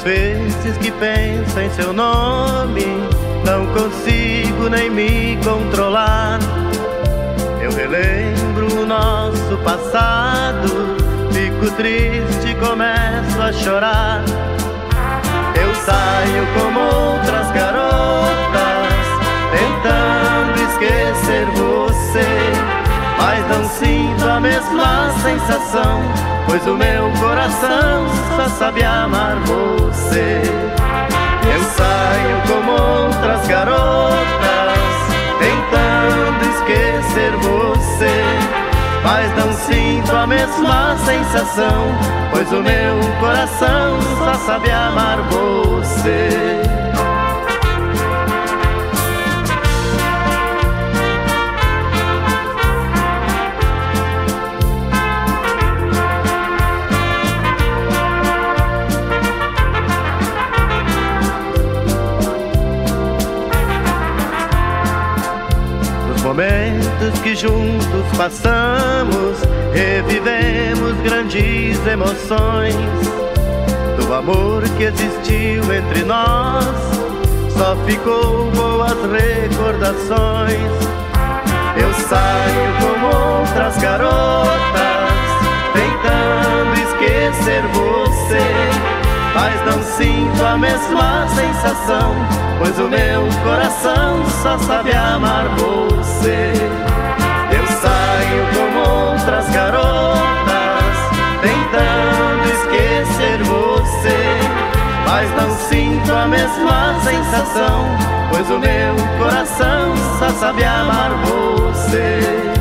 Às vezes que penso em seu nome, não consigo nem me controlar. Eu relembro o nosso passado, fico triste e começo a chorar. Eu saio como outras garotas, tentando esquecer você, mas não sinto a mesma sensação, pois o meu coração só sabe amar você. Eu saio como outras garotas, tentando esquecer você, mas não sinto a mesma sensação, pois o meu coração só sabe amar você. Momentos que juntos passamos, revivemos grandes emoções. Do amor que existiu entre nós, só ficou boas recordações. Eu saio como outras garotas, tentando esquecer você, mas não sinto a mesma sensação, pois o meu coração só sabe amar você. Eu saio como outras garotas, tentando esquecer você, mas não sinto a mesma sensação, pois o meu coração só sabe amar você.